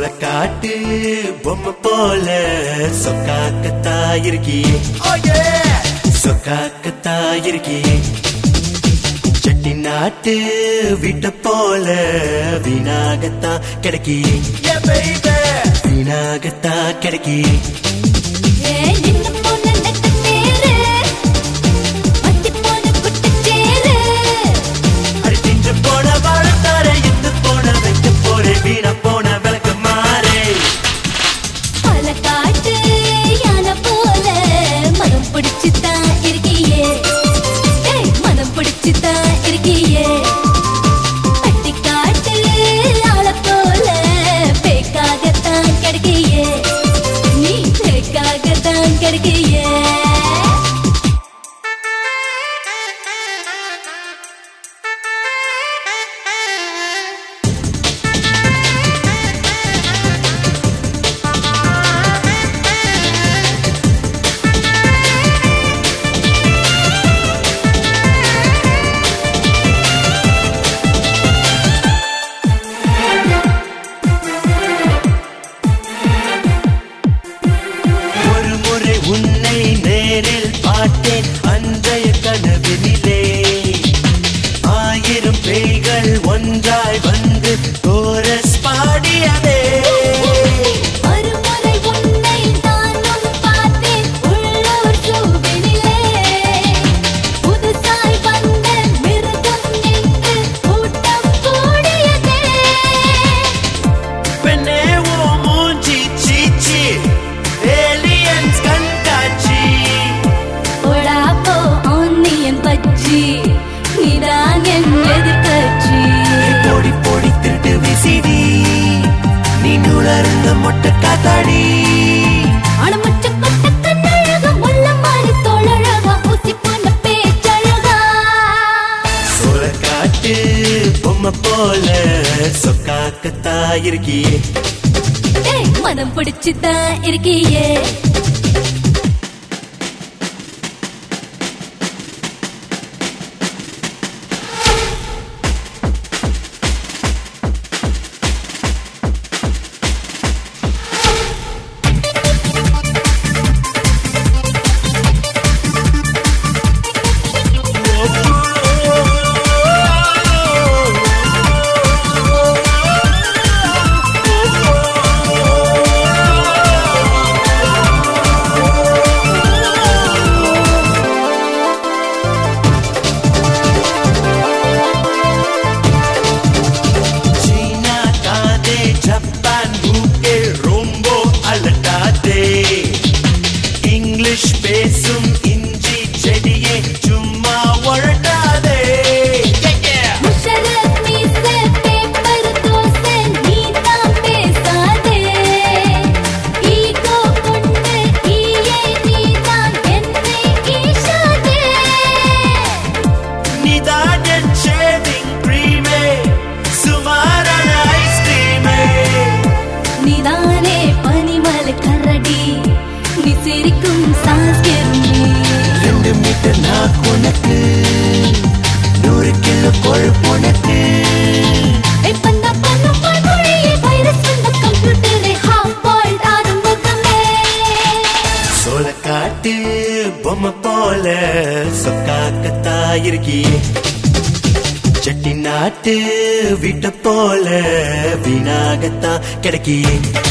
காட்டு பொம்மை போல சொக்காக்கத்தா இருக்கியே, சொக்காக்கத்தா இருக்கியே. சட்டி நாட்டு வீட்டை போல வீணாகத்தா கிடைக்கியே, வீணாகத்தா கிடைக்கியே. உன்னை நேரில் பார்த்தேன் அன்றைய கனவினிலே, 1000 பேய்கள் ஒன்றாய் வந்து கோரஸ் பாடியதே. மறுமுறை உன்னை நானும் பார்த்தேன் உள்ளூர் சூவினிலே, புதுசாய் வந்த மிருகம் என்று கூட்டம் கூடியதே. பெண்ணே ஓ மூஞ்சி சீச்சி ஏலியன்ஸ் கண்காட்சி, ஓடாப்போ ஆன்னியன் பச்சி நீதான் என் எதிர்கட்சி. பொடி பொடி திருட்டு விசிடி நீ நுழர்ந்த மொட்டை காத்தாடி, அடமுச்ச கொட்ட கண்ணழகா முள்ள மாறி தோழழகா ஊசி போன பேச்சழகா. சோள காட்டு பொம்மை போல சொக்காக்கத்தா இருக்கியே, மனம் பிடிச்சுதான் இருக்கியே. ஜப்பான் மூக்கே ரொம்ப அலட்டாதே, இங்கிலீஷ் பேசும் இஞ்சி செடியே சும்மா ஒழட்டாதே. முஷரத் மீசை பேப்பர் தோசை நீதான் பேசாதே, ஈகோ கொண்டு ஈயை நீதான் என்னை ஈசாதே. நீதான் என் ஷேவிங் கிரீமே சுமாரான ஐஸ்கிரீமே, நீதானே பனிமலை கரடி நீ சிரிக்கும் சாஸ்கெருமி. 2 மீட்டர் நான் உனக்கு 100 கிலோ கொழுப்பு உனக்கு. பண்ண பன்மொழியே வைரஸ் வந்த கம்ப்யூட்டரை ஹாஃப் பாயிண்ட் ஆரம்பமே. சோள காட்டு பொம்மை போல சொக்காக்கத்தா இருக்கியே, சட்டி நாட்டு வீட்டை போல வீணாகத்தா கிடைக்கியே.